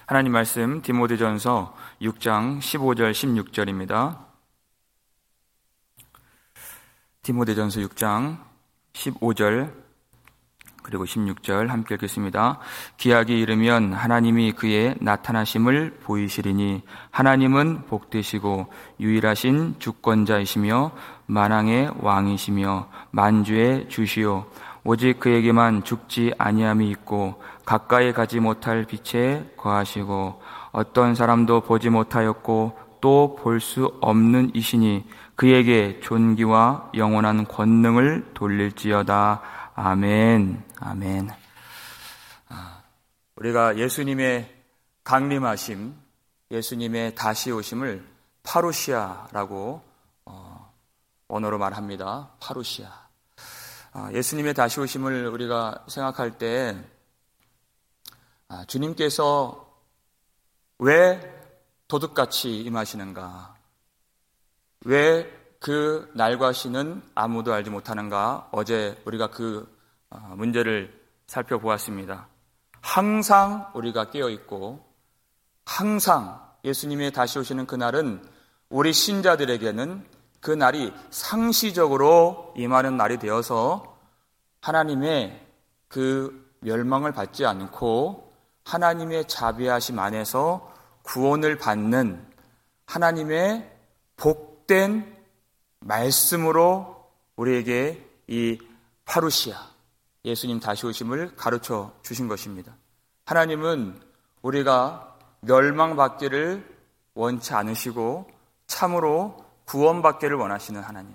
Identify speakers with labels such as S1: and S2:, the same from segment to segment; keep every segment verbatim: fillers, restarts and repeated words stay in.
S1: 하나님 말씀 디모데전서 육 장 십오 절 십육 절입니다. 디모데전서 육 장 십오 절 그리고 십육 절 함께 읽겠습니다. 기약이 이르면 하나님이 그의 나타나심을 보이시리니 하나님은 복되시고 유일하신 주권자이시며 만왕의 왕이시며 만주의 주시오. 오직 그에게만 죽지 아니함이 있고 가까이 가지 못할 빛에 거하시고 어떤 사람도 보지 못하였고 또 볼 수 없는 이시니 그에게 존귀와 영원한 권능을 돌릴지어다. 아멘. 아멘. 우리가 예수님의 강림하심, 예수님의 다시 오심을 파루시아라고 어, 언어로 말합니다. 파루시아. 예수님의 다시 오심을 우리가 생각할 때 주님께서 왜 도둑같이 임하시는가? 왜 그 날과 시는 아무도 알지 못하는가? 어제 우리가 그 문제를 살펴보았습니다. 항상 우리가 깨어있고 항상 예수님의 다시 오시는 그날은 우리 신자들에게는 그 날이 상시적으로 임하는 날이 되어서 하나님의 그 멸망을 받지 않고 하나님의 자비하심 안에서 구원을 받는 하나님의 복된 말씀으로 우리에게 이 파루시아, 예수님 다시 오심을 가르쳐 주신 것입니다. 하나님은 우리가 멸망받기를 원치 않으시고 참으로 구원받기를 원하시는 하나님.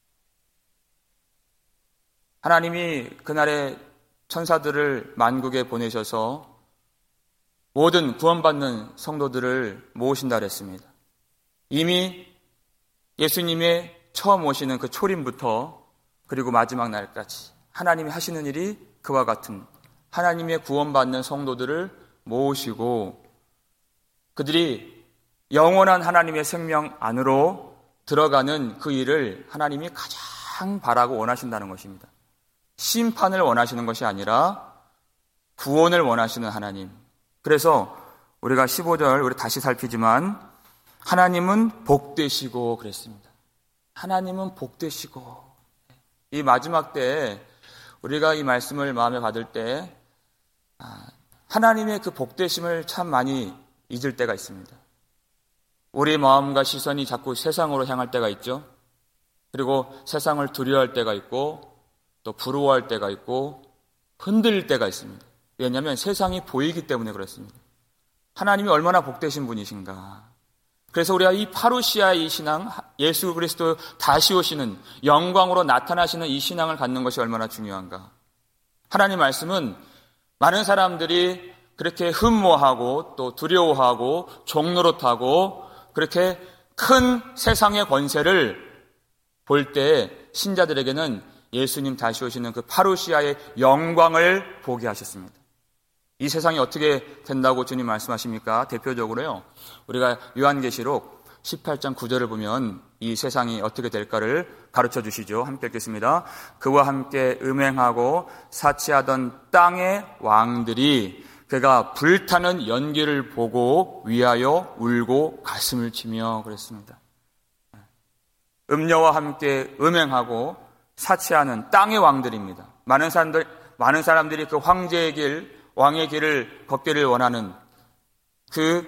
S1: 하나님이 그날의 천사들을 만국에 보내셔서 모든 구원받는 성도들을 모으신다 그랬습니다. 이미 예수님의 처음 오시는 그 초림부터 그리고 마지막 날까지 하나님이 하시는 일이 그와 같은 하나님의 구원받는 성도들을 모으시고 그들이 영원한 하나님의 생명 안으로 들어가는 그 일을 하나님이 가장 바라고 원하신다는 것입니다. 심판을 원하시는 것이 아니라 구원을 원하시는 하나님. 그래서 우리가 십오 절 우리 다시 살피지만 하나님은 복되시고 그랬습니다. 하나님은 복되시고. 이 마지막 때에 우리가 이 말씀을 마음에 받을 때 하나님의 그 복되심을 참 많이 잊을 때가 있습니다. 우리 마음과 시선이 자꾸 세상으로 향할 때가 있죠. 그리고 세상을 두려워할 때가 있고 또 부러워할 때가 있고 흔들릴 때가 있습니다. 왜냐하면 세상이 보이기 때문에 그렇습니다. 하나님이 얼마나 복되신 분이신가. 그래서 우리가 이 파루시아의 이 신앙, 예수 그리스도 다시 오시는 영광으로 나타나시는 이 신앙을 갖는 것이 얼마나 중요한가. 하나님 말씀은 많은 사람들이 그렇게 흠모하고 또 두려워하고 종노릇하고 그렇게 큰 세상의 권세를 볼 때 신자들에게는 예수님 다시 오시는 그 파루시아의 영광을 보게 하셨습니다. 이 세상이 어떻게 된다고 주님 말씀하십니까? 대표적으로요, 우리가 요한계시록 십팔 장 구 절을 보면 이 세상이 어떻게 될까를 가르쳐 주시죠. 함께 읽겠습니다. 그와 함께 음행하고 사치하던 땅의 왕들이 그가 불타는 연기를 보고 위하여 울고 가슴을 치며 그랬습니다. 음녀와 함께 음행하고 사치하는 땅의 왕들입니다. 많은 사람들, 많은 사람들이 그 황제의 길, 왕의 길을 걷기를 원하는 그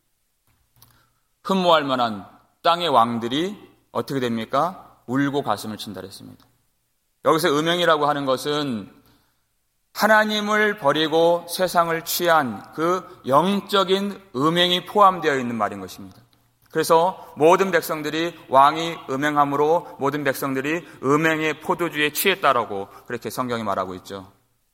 S1: 흠모할 만한 땅의 왕들이 어떻게 됩니까? 울고 가슴을 친다 그랬습니다. 여기서 음행이라고 하는 것은 하나님을 버리고 세상을 취한 그 영적인 음행이 포함되어 있는 말인 것입니다. 그래서 모든 백성들이 왕이 음행함으로 모든 백성들이 음행의 포도주에 취했다라고 그렇게 성경이 말하고 있죠.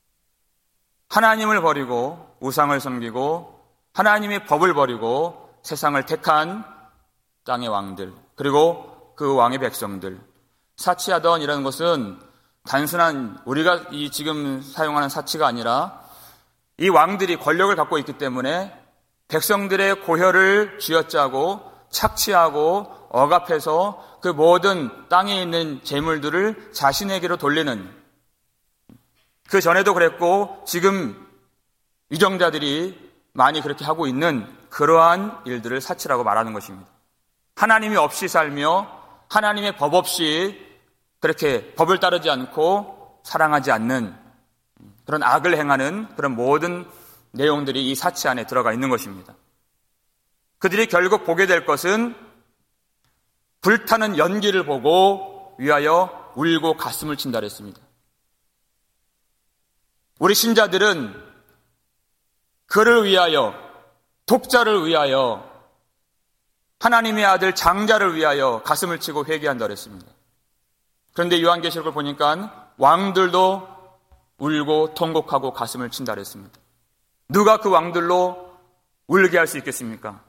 S1: 하나님을 버리고 우상을 섬기고 하나님의 법을 버리고 세상을 택한 땅의 왕들, 그리고 그 왕의 백성들. 사치하던 이라는 것은 단순한 우리가 이 지금 사용하는 사치가 아니라 이 왕들이 권력을 갖고 있기 때문에 백성들의 고혈을 쥐어짜고 착취하고 억압해서 그 모든 땅에 있는 재물들을 자신에게로 돌리는, 그 전에도 그랬고 지금 위정자들이 많이 그렇게 하고 있는 그러한 일들을 사치라고 말하는 것입니다. 하나님이 없이 살며 하나님의 법 없이 그렇게 법을 따르지 않고 사랑하지 않는 그런 악을 행하는 그런 모든 내용들이 이 사치 안에 들어가 있는 것입니다. 그들이 결국 보게 될 것은 불타는 연기를 보고 위하여 울고 가슴을 친다 그랬습니다. 우리 신자들은 그를 위하여, 독자를 위하여, 하나님의 아들 장자를 위하여 가슴을 치고 회개한다 그랬습니다. 그런데 요한계시록을 보니까 왕들도 울고 통곡하고 가슴을 친다 그랬습니다. 누가 그 왕들로 울게 할 수 있겠습니까?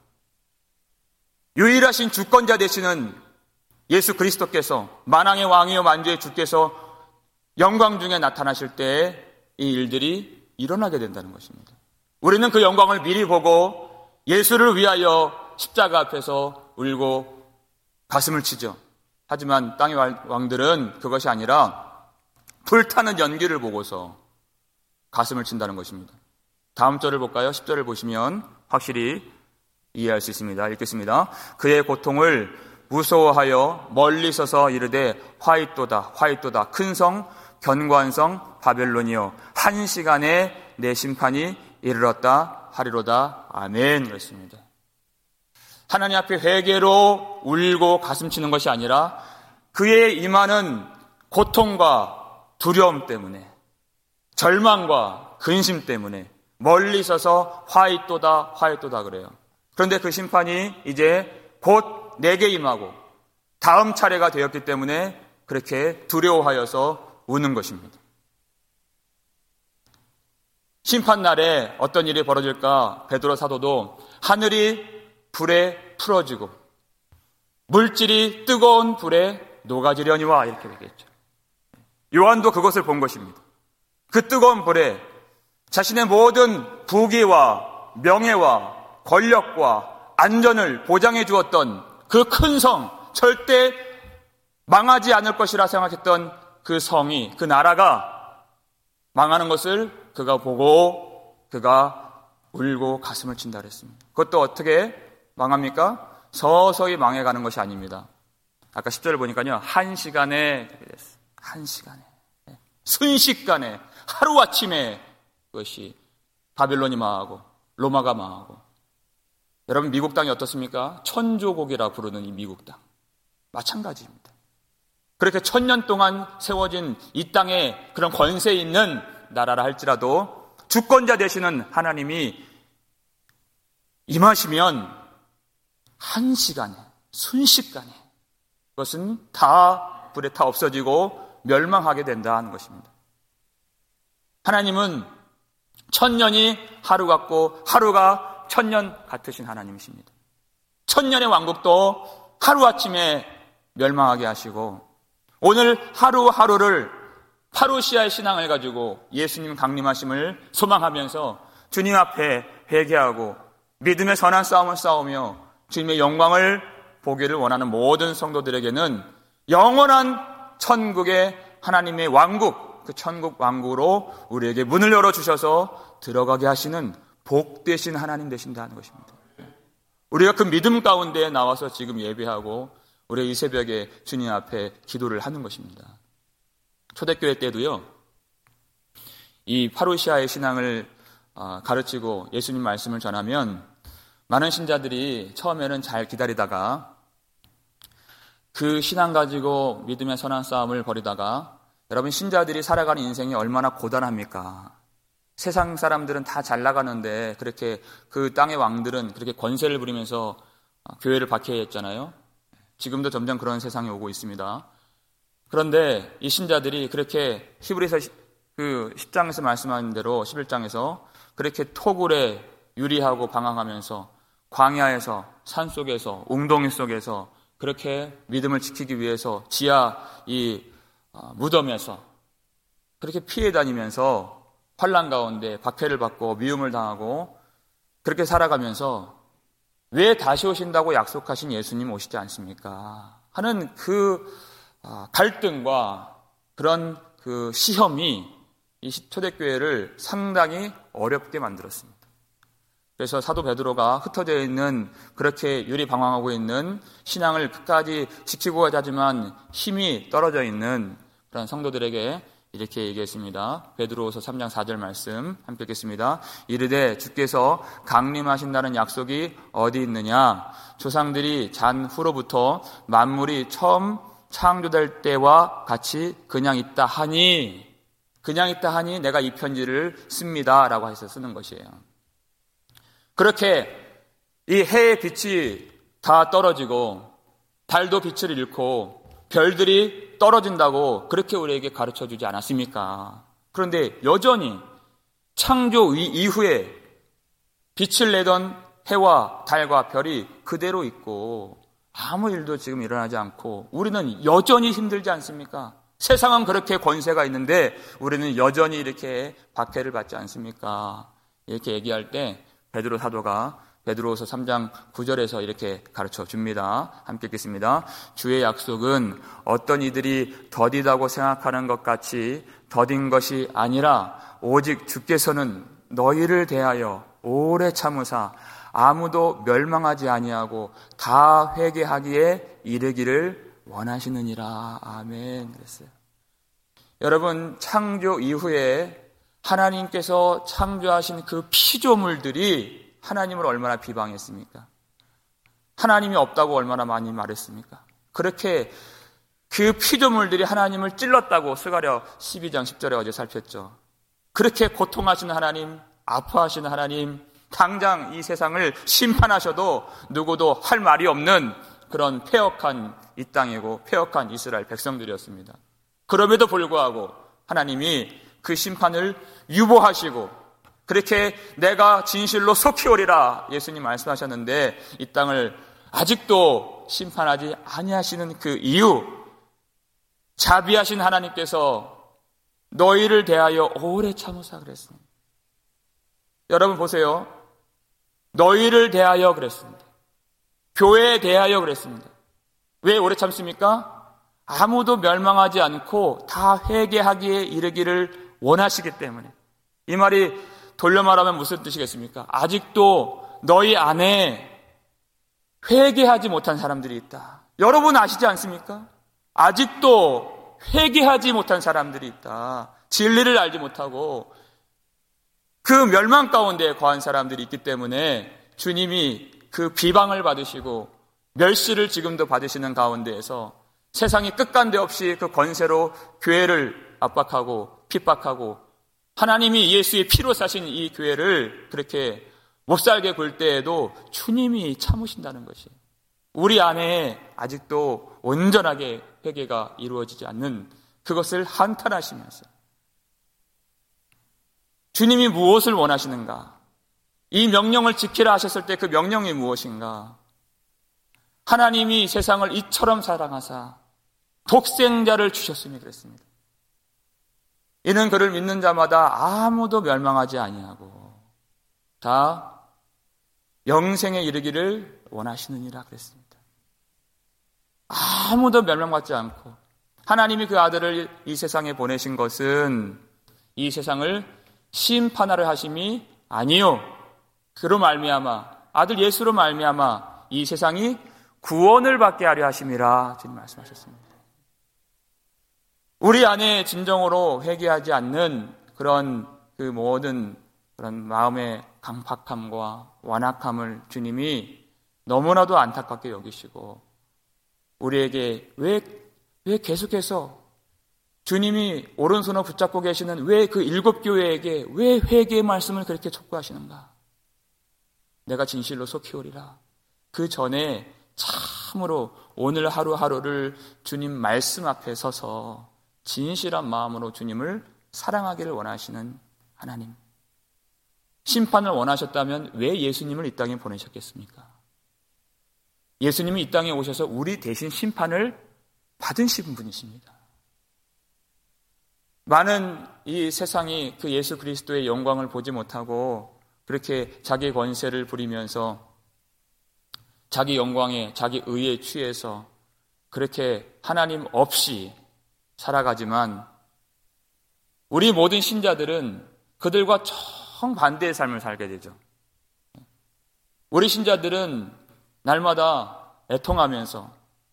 S1: 유일하신 주권자 되시는 예수 그리스도께서, 만왕의 왕이요 만주의 주께서 영광 중에 나타나실 때에 이 일들이 일어나게 된다는 것입니다. 우리는 그 영광을 미리 보고 예수를 위하여 십자가 앞에서 울고 가슴을 치죠. 하지만 땅의 왕들은 그것이 아니라 불타는 연기를 보고서 가슴을 친다는 것입니다. 다음 절을 볼까요? 십 절을 보시면 확실히 이해할 수 있습니다. 읽겠습니다. 그의 고통을 무서워하여 멀리 서서 이르되 화이또다 화이또다 큰 성 견고한 성 바벨론이여 한 시간에 내 심판이 이르렀다 하리로다. 아멘. 그랬습니다. 하나님 앞에 회개로 울고 가슴 치는 것이 아니라 그의 임하는 고통과 두려움 때문에, 절망과 근심 때문에 멀리 서서 화이또다 화이또다 그래요. 그런데 그 심판이 이제 곧 내게 임하고 다음 차례가 되었기 때문에 그렇게 두려워하여서 우는 것입니다. 심판날에 어떤 일이 벌어질까? 베드로 사도도 하늘이 불에 풀어지고 물질이 뜨거운 불에 녹아지려니와 이렇게 얘기했죠. 요한도 그것을 본 것입니다. 그 뜨거운 불에 자신의 모든 부귀와 명예와 권력과 안전을 보장해 주었던 그 큰 성, 절대 망하지 않을 것이라 생각했던 그 성이, 그 나라가 망하는 것을 그가 보고 그가 울고 가슴을 친다 그랬습니다. 그것도 어떻게 망합니까? 서서히 망해가는 것이 아닙니다. 아까 십 절을 보니까요, 한 시간에, 한 시간에, 순식간에, 하루아침에 그것이 바벨론이 망하고 로마가 망하고. 여러분, 미국 땅이 어떻습니까? 천조국이라 부르는 이 미국 땅 마찬가지입니다. 그렇게 천년 동안 세워진 이 땅에 그런 권세 있는 나라라 할지라도 주권자 되시는 하나님이 임하시면 한 시간에, 순식간에 그것은 다 불에 타 없어지고 멸망하게 된다는 것입니다. 하나님은 천년이 하루 같고 하루가 천년 같으신 하나님이십니다. 천년의 왕국도 하루아침에 멸망하게 하시고 오늘 하루하루를 파루시아의 신앙을 가지고 예수님 강림하심을 소망하면서 주님 앞에 회개하고 믿음의 선한 싸움을 싸우며 주님의 영광을 보기를 원하는 모든 성도들에게는 영원한 천국의 하나님의 왕국, 그 천국 왕국으로 우리에게 문을 열어주셔서 들어가게 하시는 복되신 하나님 되신다는 것입니다. 우리가 그 믿음 가운데 나와서 지금 예배하고 우리 이 새벽에 주님 앞에 기도를 하는 것입니다. 초대교회 때도요, 이 파루시아의 신앙을 가르치고 예수님 말씀을 전하면 많은 신자들이 처음에는 잘 기다리다가 그 신앙 가지고 믿음의 선한 싸움을 벌이다가, 여러분, 신자들이 살아가는 인생이 얼마나 고단합니까? 세상 사람들은 다 잘 나가는데 그렇게 그 땅의 왕들은 그렇게 권세를 부리면서 교회를 박해했잖아요. 지금도 점점 그런 세상이 오고 있습니다. 그런데 이 신자들이 그렇게 히브리서 그 십 장에서 말씀하는 대로 십일 장에서 그렇게 토굴에 유리하고 방황하면서 광야에서 산속에서 웅덩이 속에서 그렇게 믿음을 지키기 위해서 지하 이 무덤에서 그렇게 피해 다니면서 환난 가운데 박해를 받고 미움을 당하고 그렇게 살아가면서 왜 다시 오신다고 약속하신 예수님 오시지 않습니까? 하는 그 갈등과 그런 그 시험이 이 초대교회를 상당히 어렵게 만들었습니다. 그래서 사도 베드로가 흩어져 있는, 그렇게 유리방황하고 있는, 신앙을 끝까지 지키고 가자지만 힘이 떨어져 있는 그런 성도들에게 이렇게 얘기했습니다. 베드로후서 삼 장 사 절 말씀 함께 읽겠습니다. 이르되 주께서 강림하신다는 약속이 어디 있느냐? 조상들이 잔 후로부터 만물이 처음 창조될 때와 같이 그냥 있다 하니, 그냥 있다 하니 내가 이 편지를 씁니다 라고 해서 쓰는 것이에요. 그렇게 이 해의 빛이 다 떨어지고 달도 빛을 잃고 별들이 떨어진다고 그렇게 우리에게 가르쳐주지 않았습니까? 그런데 여전히 창조 이후에 빛을 내던 해와 달과 별이 그대로 있고 아무 일도 지금 일어나지 않고 우리는 여전히 힘들지 않습니까? 세상은 그렇게 권세가 있는데 우리는 여전히 이렇게 박해를 받지 않습니까? 이렇게 얘기할 때 베드로 사도가 베드로후서 삼 장 구 절에서 이렇게 가르쳐 줍니다. 함께 읽겠습니다. 주의 약속은 어떤 이들이 더디다고 생각하는 것 같이 더딘 것이 아니라 오직 주께서는 너희를 대하여 오래 참으사 아무도 멸망하지 아니하고 다 회개하기에 이르기를 원하시느니라. 아멘. 그랬어요. 여러분, 창조 이후에 하나님께서 창조하신 그 피조물들이 하나님을 얼마나 비방했습니까? 하나님이 없다고 얼마나 많이 말했습니까? 그렇게 그 피조물들이 하나님을 찔렀다고 스가랴 십이 장 십 절에 어제 살폈죠. 그렇게 고통하시는 하나님, 아파하시는 하나님, 당장 이 세상을 심판하셔도 누구도 할 말이 없는 그런 패역한 이 땅이고 패역한 이스라엘 백성들이었습니다. 그럼에도 불구하고 하나님이 그 심판을 유보하시고 그렇게 내가 진실로 속히 오리라 예수님 말씀하셨는데 이 땅을 아직도 심판하지 아니하시는 그 이유, 자비하신 하나님께서 너희를 대하여 오래 참으사 그랬습니다. 여러분 보세요. 너희를 대하여 그랬습니다. 교회에 대하여 그랬습니다. 왜 오래 참습니까? 아무도 멸망하지 않고 다 회개하기에 이르기를 원하시기 때문에. 이 말이 돌려 말하면 무슨 뜻이겠습니까? 아직도 너희 안에 회개하지 못한 사람들이 있다. 여러분 아시지 않습니까? 아직도 회개하지 못한 사람들이 있다. 진리를 알지 못하고 그 멸망 가운데 거한 사람들이 있기 때문에 주님이 그 비방을 받으시고 멸시를 지금도 받으시는 가운데에서 세상이 끝간데 없이 그 권세로 교회를 압박하고 핍박하고 하나님이 예수의 피로 사신 이 교회를 그렇게 못살게 굴 때에도 주님이 참으신다는 것이 우리 안에 아직도 온전하게 회개가 이루어지지 않는 그것을 한탄하시면서 주님이 무엇을 원하시는가? 이 명령을 지키라 하셨을 때 그 명령이 무엇인가? 하나님이 세상을 이처럼 사랑하사 독생자를 주셨으니 그랬습니다. 이는 그를 믿는 자마다 아무도 멸망하지 아니하고 다 영생에 이르기를 원하시느니라 그랬습니다. 아무도 멸망받지 않고 하나님이 그 아들을 이 세상에 보내신 것은 이 세상을 심판하려 하심이 아니요 그로 말미암아 아들 예수로 말미암아 이 세상이 구원을 받게 하려 하심이라 지금 말씀하셨습니다. 우리 안에 진정으로 회개하지 않는 그런 그 모든 그런 마음의 강팍함과 완악함을 주님이 너무나도 안타깝게 여기시고 우리에게 왜, 왜 계속해서 주님이 오른손을 붙잡고 계시는 왜 그 일곱 교회에게 왜 회개의 말씀을 그렇게 촉구하시는가? 내가 진실로 속히 오리라. 그 전에 참으로 오늘 하루하루를 주님 말씀 앞에 서서 진실한 마음으로 주님을 사랑하기를 원하시는 하나님. 심판을 원하셨다면 왜 예수님을 이 땅에 보내셨겠습니까? 예수님이 이 땅에 오셔서 우리 대신 심판을 받으신 분이십니다. 많은 이 세상이 그 예수 그리스도의 영광을 보지 못하고 그렇게 자기 권세를 부리면서 자기 영광에 자기 의에 취해서 그렇게 하나님 없이 살아가지만 우리 모든 신자들은 그들과 정반대의 삶을 살게 되죠. 우리 신자들은 날마다 애통하면서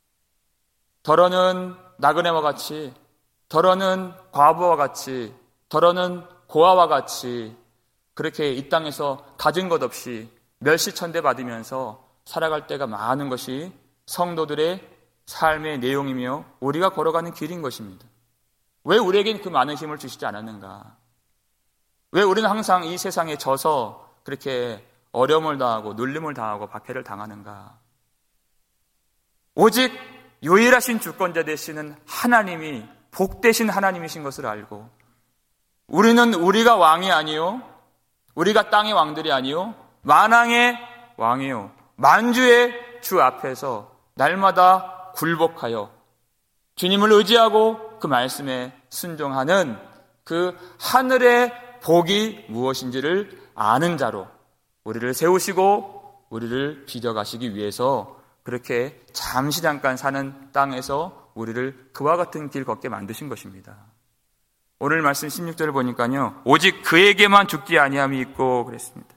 S1: 더러는 나그네와 같이, 더러는 과부와 같이, 더러는 고아와 같이 그렇게 이 땅에서 가진 것 없이 멸시천대 받으면서 살아갈 때가 많은 것이 성도들의 삶의 내용이며 우리가 걸어가는 길인 것입니다. 왜 우리에겐 그 많은 힘을 주시지 않았는가? 왜 우리는 항상 이 세상에 져서 그렇게 어려움을 당하고 눌림을 당하고 박해를 당하는가? 오직 유일하신 주권자 되시는 하나님이 복되신 하나님이신 것을 알고 우리는 우리가 왕이 아니요, 우리가 땅의 왕들이 아니요, 만왕의 왕이요, 만주의 주 앞에서 날마다 굴복하여 주님을 의지하고 그 말씀에 순종하는 그 하늘의 복이 무엇인지를 아는 자로 우리를 세우시고 우리를 빚어가시기 위해서 그렇게 잠시 잠깐 사는 땅에서 우리를 그와 같은 길 걷게 만드신 것입니다. 오늘 말씀 십육 절을 보니까요, 오직 그에게만 죽지 아니함이 있고 그랬습니다.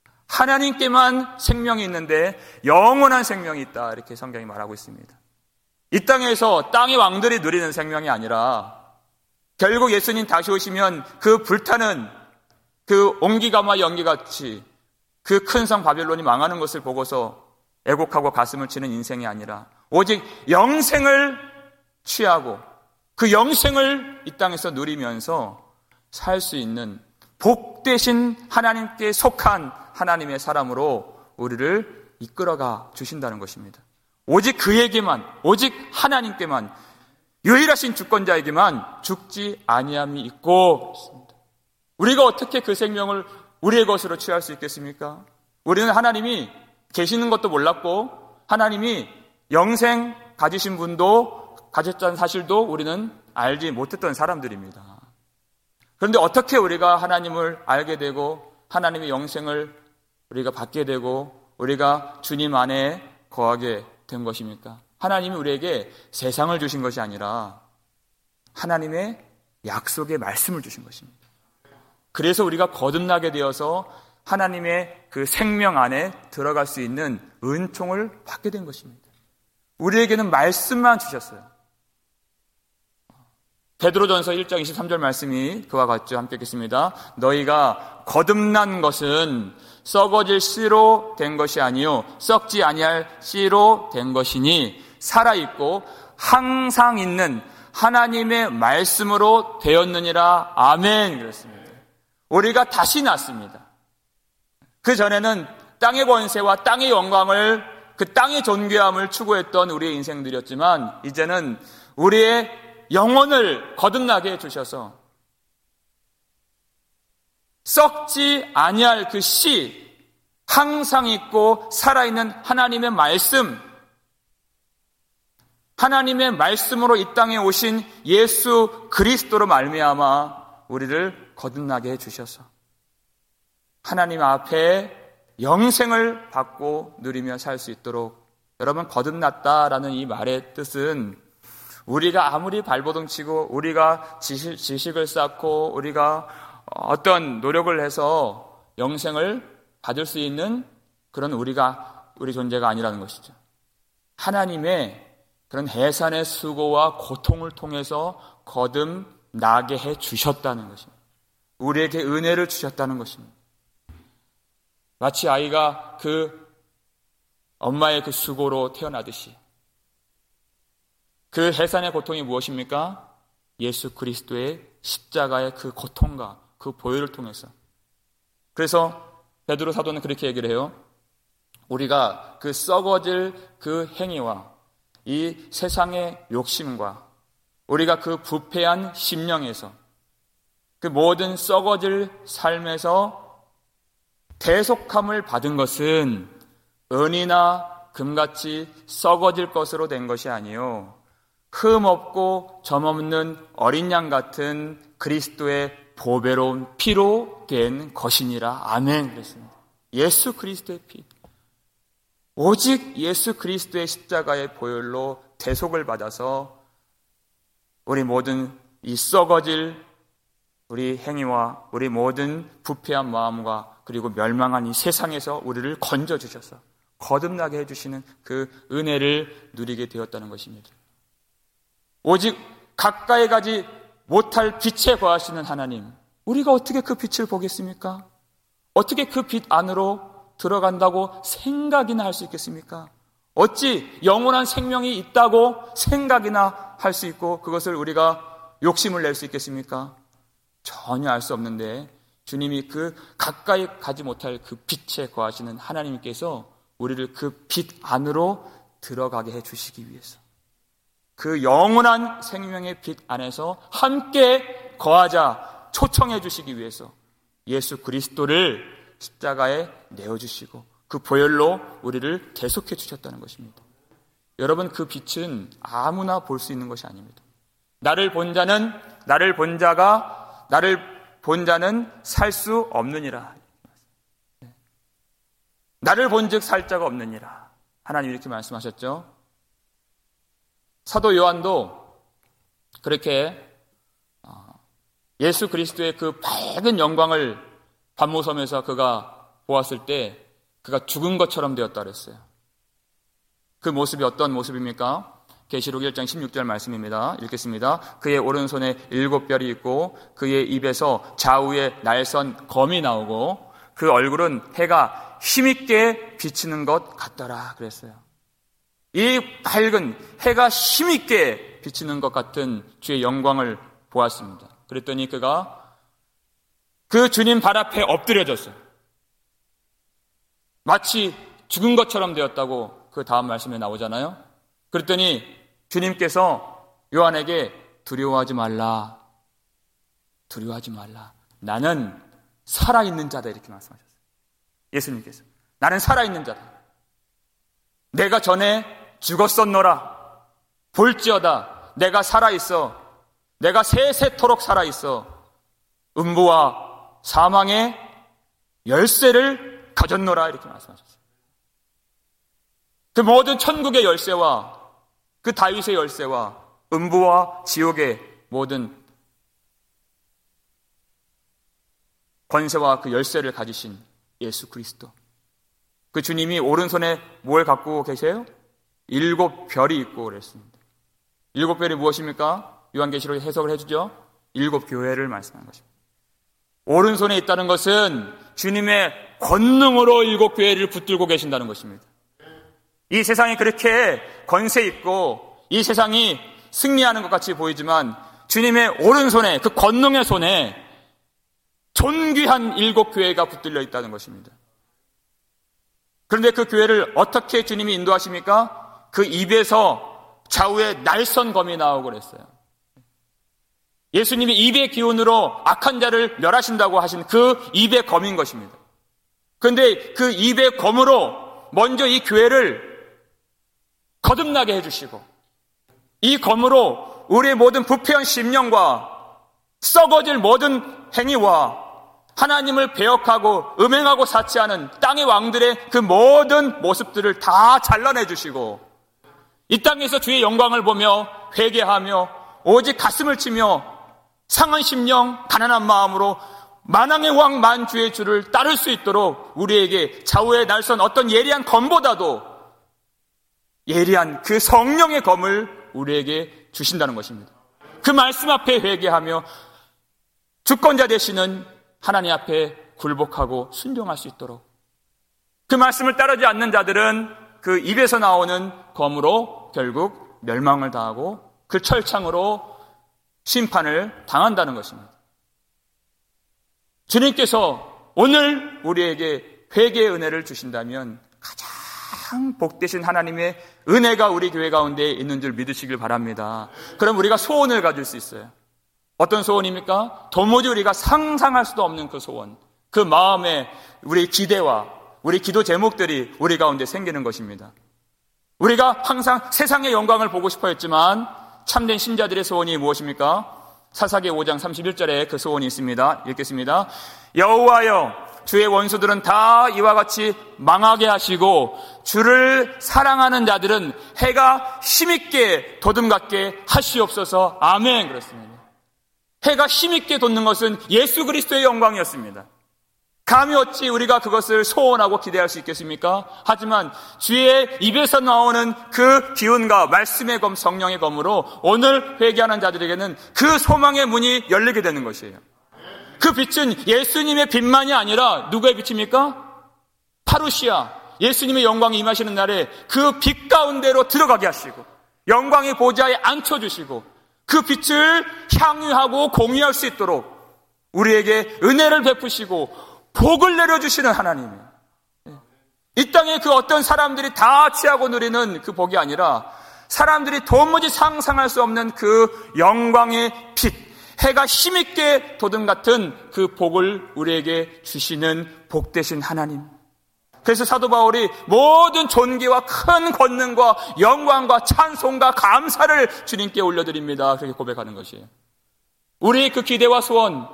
S1: 하나님께만 생명이 있는데 영원한 생명이 있다, 이렇게 성경이 말하고 있습니다. 이 땅에서 땅의 왕들이 누리는 생명이 아니라 결국 예수님 다시 오시면 그 불타는 그 온기가마 연기같이 그 큰 성 바빌론이 망하는 것을 보고서 애곡하고 가슴을 치는 인생이 아니라 오직 영생을 취하고 그 영생을 이 땅에서 누리면서 살 수 있는 복되신 하나님께 속한 하나님의 사람으로 우리를 이끌어가 주신다는 것입니다. 오직 그에게만, 오직 하나님께만, 유일하신 주권자에게만 죽지 아니함이 있고 있습니다. 우리가 어떻게 그 생명을 우리의 것으로 취할 수 있겠습니까? 우리는 하나님이 계시는 것도 몰랐고 하나님이 영생 가지신 분도 가졌다는 사실도 우리는 알지 못했던 사람들입니다. 그런데 어떻게 우리가 하나님을 알게 되고 하나님의 영생을 우리가 받게 되고 우리가 주님 안에 거하게 된 것입니까? 하나님이 우리에게 세상을 주신 것이 아니라 하나님의 약속의 말씀을 주신 것입니다. 그래서 우리가 거듭나게 되어서 하나님의 그 생명 안에 들어갈 수 있는 은총을 받게 된 것입니다. 우리에게는 말씀만 주셨어요. 베드로전서 일 장 이십삼 절 말씀이 그와 같죠. 함께 읽겠습니다. 너희가 거듭난 것은 썩어질 씨로 된 것이 아니요 썩지 아니할 씨로 된 것이니 살아있고 항상 있는 하나님의 말씀으로 되었느니라. 아멘. 그렇습니다. 우리가 다시 났습니다. 그 전에는 땅의 권세와 땅의 영광을, 그 땅의 존귀함을 추구했던 우리의 인생들이었지만 이제는 우리의 영혼을 거듭나게 해주셔서 썩지 아니할 그 씨, 항상 있고 살아있는 하나님의 말씀, 하나님의 말씀으로 이 땅에 오신 예수 그리스도로 말미암아 우리를 거듭나게 해주셔서 하나님 앞에 영생을 받고 누리며 살 수 있도록, 여러분, 거듭났다라는 이 말의 뜻은 우리가 아무리 발버둥 치고 우리가 지식, 지식을 쌓고 우리가 어떤 노력을 해서 영생을 받을 수 있는 그런 우리가 우리 존재가 아니라는 것이죠. 하나님의 그런 해산의 수고와 고통을 통해서 거듭나게 해 주셨다는 것입니다. 우리에게 은혜를 주셨다는 것입니다. 마치 아이가 그 엄마의 그 수고로 태어나듯이 그 해산의 고통이 무엇입니까? 예수 그리스도의 십자가의 그 고통과 그 보혈을 통해서. 그래서 베드로 사도는 그렇게 얘기를 해요. 우리가 그 썩어질 그 행위와 이 세상의 욕심과 우리가 그 부패한 심령에서 그 모든 썩어질 삶에서 대속함을 받은 것은 은이나 금같이 썩어질 것으로 된 것이 아니요 흠 없고 점 없는 어린 양 같은 그리스도의 보배로운 피로 된 것이니라. 아멘. 그랬습니다. 예수 그리스도의 피, 오직 예수 그리스도의 십자가의 보혈로 대속을 받아서 우리 모든 이 썩어질 우리 행위와 우리 모든 부패한 마음과 그리고 멸망한 이 세상에서 우리를 건져주셔서 거듭나게 해주시는 그 은혜를 누리게 되었다는 것입니다. 오직 가까이 가지 못할 빛에 거하시는 하나님, 우리가 어떻게 그 빛을 보겠습니까? 어떻게 그 빛 안으로 들어간다고 생각이나 할 수 있겠습니까? 어찌 영원한 생명이 있다고 생각이나 할 수 있고 그것을 우리가 욕심을 낼 수 있겠습니까? 전혀 알 수 없는데 주님이 그 가까이 가지 못할 그 빛에 거하시는 하나님께서 우리를 그 빛 안으로 들어가게 해주시기 위해서, 그 영원한 생명의 빛 안에서 함께 거하자 초청해 주시기 위해서 예수 그리스도를 십자가에 내어주시고 그 보혈로 우리를 대속해 주셨다는 것입니다. 여러분, 그 빛은 아무나 볼 수 있는 것이 아닙니다. 나를 본 자는 나를 본 자가 나를 본 자는 살 수 없느니라. 나를 본즉 살 자가 없느니라. 하나님 이렇게 말씀하셨죠. 사도 요한도 그렇게 예수 그리스도의 그 밝은 영광을 반모섬에서 그가 보았을 때 그가 죽은 것처럼 되었다 그랬어요. 그 모습이 어떤 모습입니까? 계시록 일 장 십육 절 말씀입니다. 읽겠습니다. 그의 오른손에 일곱 별이 있고 그의 입에서 좌우에 날선 검이 나오고 그 얼굴은 해가 힘있게 비치는 것 같더라 그랬어요. 이 밝은 해가 힘있게 비치는 것 같은 주의 영광을 보았습니다. 그랬더니 그가 그 주님 발 앞에 엎드려졌어요. 마치 죽은 것처럼 되었다고 그 다음 말씀에 나오잖아요. 그랬더니 주님께서 요한에게 두려워하지 말라. 두려워하지 말라. 나는 살아있는 자다 이렇게 말씀하셨어요. 예수님께서. 나는 살아있는 자다. 내가 전에 죽었었노라. 볼지어다. 내가 살아있어. 내가 세세토록 살아있어. 음부와 사망의 열쇠를 가졌노라 이렇게 말씀하셨어요. 그 모든 천국의 열쇠와 그 다윗의 열쇠와 음부와 지옥의 모든 권세와 그 열쇠를 가지신 예수 그리스도. 그 주님이 오른손에 뭘 갖고 계세요? 일곱 별이 있고 그랬습니다. 일곱 별이 무엇입니까? 요한계시록에 해석을 해주죠. 일곱 교회를 말씀하는 것입니다. 오른손에 있다는 것은 주님의 권능으로 일곱 교회를 붙들고 계신다는 것입니다. 이 세상이 그렇게 권세 있고 이 세상이 승리하는 것 같이 보이지만 주님의 오른손에, 그 권능의 손에 존귀한 일곱 교회가 붙들려 있다는 것입니다. 그런데 그 교회를 어떻게 주님이 인도하십니까? 그 입에서 좌우에 날선 검이 나오고 그랬어요. 예수님이 입의 기운으로 악한 자를 멸하신다고 하신 그 입의 검인 것입니다. 그런데 그 입의 검으로 먼저 이 교회를 거듭나게 해주시고 이 검으로 우리의 모든 부패한 심령과 썩어질 모든 행위와 하나님을 배역하고 음행하고 사치하는 땅의 왕들의 그 모든 모습들을 다 잘라내 주시고 이 땅에서 주의 영광을 보며 회개하며 오직 가슴을 치며 상한 심령 가난한 마음으로 만왕의 왕 만주의 주를 따를 수 있도록 우리에게 좌우에 날선 어떤 예리한 검보다도 예리한 그 성령의 검을 우리에게 주신다는 것입니다. 그 말씀 앞에 회개하며 주권자 되시는 하나님 앞에 굴복하고 순종할 수 있도록 그 말씀을 따르지 않는 자들은 그 입에서 나오는 검으로 결국 멸망을 당하고 그 철창으로 심판을 당한다는 것입니다. 주님께서 오늘 우리에게 회개의 은혜를 주신다면 가장 복되신 하나님의 은혜가 우리 교회 가운데 있는 줄 믿으시길 바랍니다. 그럼 우리가 소원을 가질 수 있어요. 어떤 소원입니까? 도무지 우리가 상상할 수도 없는 그 소원, 그 마음에 우리 기대와 우리 기도 제목들이 우리 가운데 생기는 것입니다. 우리가 항상 세상의 영광을 보고 싶어 했지만 참된 신자들의 소원이 무엇입니까? 사사기 오 장 삼십일 절에 그 소원이 있습니다. 읽겠습니다. 여호와여, 주의 원수들은 다 이와 같이 망하게 하시고 주를 사랑하는 자들은 해가 힘있게 도듬갑게 하시옵소서. 아멘. 그렇습니다. 해가 힘있게 돋는 것은 예수 그리스도의 영광이었습니다. 감히 어찌 우리가 그것을 소원하고 기대할 수 있겠습니까? 하지만 주의 입에서 나오는 그 기운과 말씀의 검, 성령의 검으로 오늘 회개하는 자들에게는 그 소망의 문이 열리게 되는 것이에요. 그 빛은 예수님의 빛만이 아니라 누구의 빛입니까? 파루시아, 예수님의 영광이 임하시는 날에 그 빛 가운데로 들어가게 하시고 영광의 보좌에 앉혀주시고 그 빛을 향유하고 공유할 수 있도록 우리에게 은혜를 베푸시고 복을 내려주시는 하나님이에요. 이 땅에 그 어떤 사람들이 다 취하고 누리는 그 복이 아니라 사람들이 도무지 상상할 수 없는 그 영광의 빛, 해가 힘있게 돋은 같은 그 복을 우리에게 주시는 복되신 하나님. 그래서 사도 바울이 모든 존귀와 큰 권능과 영광과 찬송과 감사를 주님께 올려드립니다. 그렇게 고백하는 것이에요. 우리의 그 기대와 소원,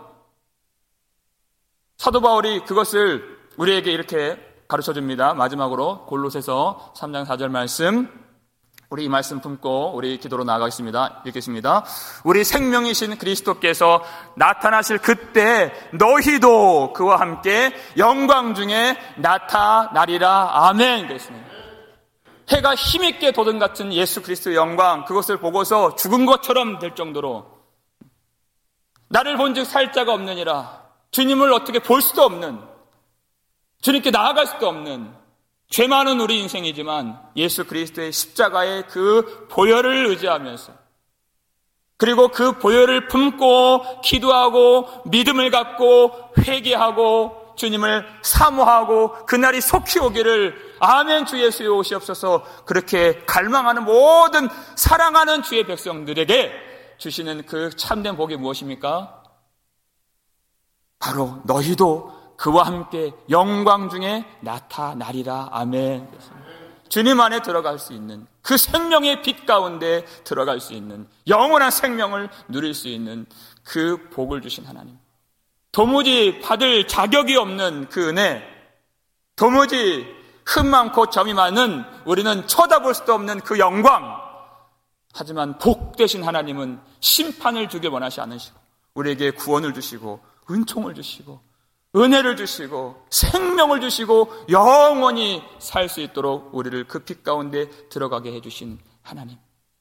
S1: 사도 바울이 그것을 우리에게 이렇게 가르쳐줍니다. 마지막으로 골로새서 삼 장 사 절 말씀, 우리 이 말씀 품고 우리 기도로 나아가겠습니다. 읽겠습니다. 우리 생명이신 그리스도께서 나타나실 그때 너희도 그와 함께 영광 중에 나타나리라. 아멘. 그랬습니다. 해가 힘있게 돋은 같은 예수 그리스도의 영광, 그것을 보고서 죽은 것처럼 될 정도로 나를 본즉 살 자가 없느니라, 주님을 어떻게 볼 수도 없는, 주님께 나아갈 수도 없는 죄 많은 우리 인생이지만 예수 그리스도의 십자가의 그 보혈을 의지하면서, 그리고 그 보혈을 품고 기도하고 믿음을 갖고 회개하고 주님을 사모하고 그날이 속히 오기를 아멘 주 예수여 오시옵소서, 그렇게 갈망하는 모든 사랑하는 주의 백성들에게 주시는 그 참된 복이 무엇입니까? 바로 너희도 그와 함께 영광 중에 나타나리라. 아멘. 주님 안에 들어갈 수 있는 그 생명의 빛 가운데 들어갈 수 있는 영원한 생명을 누릴 수 있는 그 복을 주신 하나님, 도무지 받을 자격이 없는 그 은혜, 도무지 흠 많고 점이 많은 우리는 쳐다볼 수도 없는 그 영광, 하지만 복 되신 하나님은 심판을 주길 원하지 않으시고 우리에게 구원을 주시고 은총을 주시고 은혜를 주시고 생명을 주시고 영원히 살 수 있도록 우리를 그 빛 가운데 들어가게 해주신 하나님.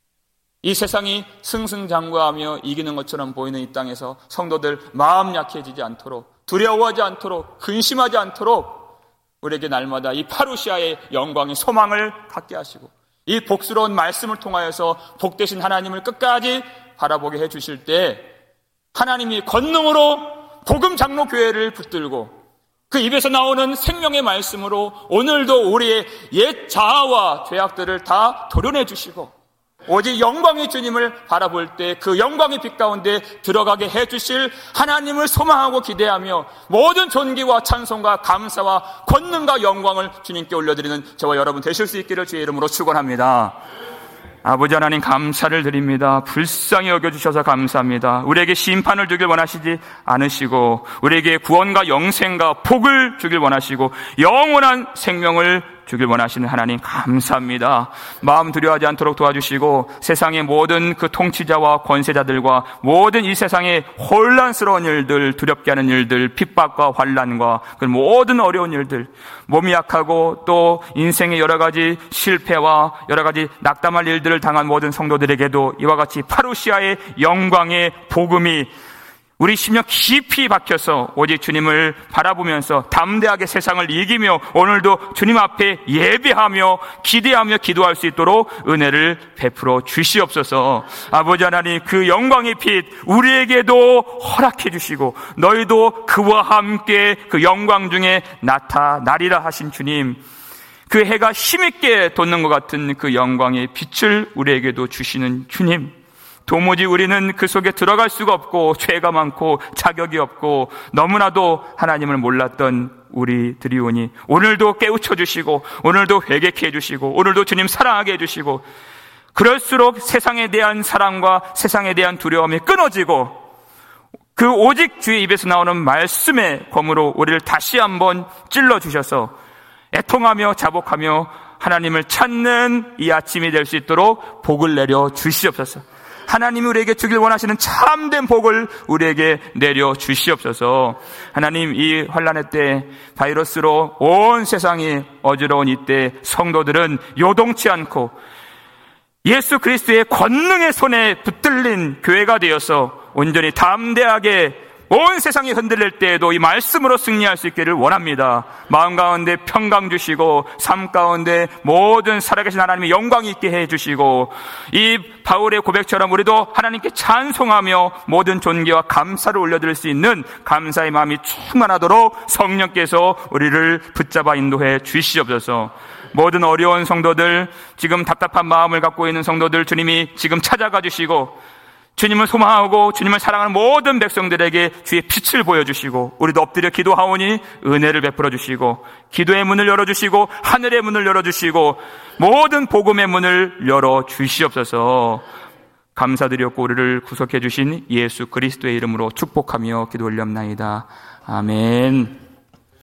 S1: 이 세상이 승승장구하며 이기는 것처럼 보이는 이 땅에서 성도들 마음 약해지지 않도록, 두려워하지 않도록, 근심하지 않도록 우리에게 날마다 이 파루시아의 영광의 소망을 갖게 하시고 이 복스러운 말씀을 통하여서 복되신 하나님을 끝까지 바라보게 해주실 때 하나님이 권능으로 복음 장로 교회를 붙들고 그 입에서 나오는 생명의 말씀으로 오늘도 우리의 옛 자아와 죄악들을 다 도려내 주시고 오직 영광의 주님을 바라볼 때 그 영광의 빛 가운데 들어가게 해주실 하나님을 소망하고 기대하며 모든 존귀와 찬송과 감사와 권능과 영광을 주님께 올려드리는 저와 여러분 되실 수 있기를 주의 이름으로 축원합니다. 아버지 하나님 감사를 드립니다. 불쌍히 여겨주셔서 감사합니다. 우리에게 심판을 주길 원하시지 않으시고 우리에게 구원과 영생과 복을 주길 원하시고 영원한 생명을 주길 원하시는 하나님 감사합니다. 마음 두려워하지 않도록 도와주시고 세상의 모든 그 통치자와 권세자들과 모든 이 세상의 혼란스러운 일들, 두렵게 하는 일들, 핍박과 환난과 그 모든 어려운 일들, 몸이 약하고 또 인생의 여러 가지 실패와 여러 가지 낙담할 일들을 당한 모든 성도들에게도 이와 같이 파루시아의 영광의 복음이 우리 심령 깊이 박혀서 오직 주님을 바라보면서 담대하게 세상을 이기며 오늘도 주님 앞에 예배하며 기대하며 기도할 수 있도록 은혜를 베풀어 주시옵소서. 아버지 하나님 그 영광의 빛 우리에게도 허락해 주시고 너희도 그와 함께 그 영광 중에 나타나리라 하신 주님, 그 해가 힘있게 돋는 것 같은 그 영광의 빛을 우리에게도 주시는 주님, 도무지 우리는 그 속에 들어갈 수가 없고 죄가 많고 자격이 없고 너무나도 하나님을 몰랐던 우리들이오니 오늘도 깨우쳐 주시고 오늘도 회개케 해주시고 오늘도 주님 사랑하게 해주시고 그럴수록 세상에 대한 사랑과 세상에 대한 두려움이 끊어지고 그 오직 주의 입에서 나오는 말씀의 검으로 우리를 다시 한번 찔러주셔서 애통하며 자복하며 하나님을 찾는 이 아침이 될 수 있도록 복을 내려 주시옵소서. 하나님이 우리에게 주길 원하시는 참된 복을 우리에게 내려 주시옵소서. 하나님, 이 환난의 때 바이러스로 온 세상이 어지러운 이때 성도들은 요동치 않고 예수 그리스도의 권능의 손에 붙들린 교회가 되어서 온전히 담대하게 온 세상이 흔들릴 때에도 이 말씀으로 승리할 수 있기를 원합니다. 마음 가운데 평강 주시고 삶 가운데 모든 살아계신 하나님의 영광 있게 해주시고 이 바울의 고백처럼 우리도 하나님께 찬송하며 모든 존귀와 감사를 올려드릴 수 있는 감사의 마음이 충만하도록 성령께서 우리를 붙잡아 인도해 주시옵소서. 모든 어려운 성도들, 지금 답답한 마음을 갖고 있는 성도들 주님이 지금 찾아가 주시고 주님을 소망하고 주님을 사랑하는 모든 백성들에게 주의 빛을 보여주시고 우리도 엎드려 기도하오니 은혜를 베풀어 주시고 기도의 문을 열어주시고 하늘의 문을 열어주시고 모든 복음의 문을 열어주시옵소서. 감사드렸고 우리를 구속해 주신 예수 그리스도의 이름으로 축복하며 기도 올렸나이다. 아멘.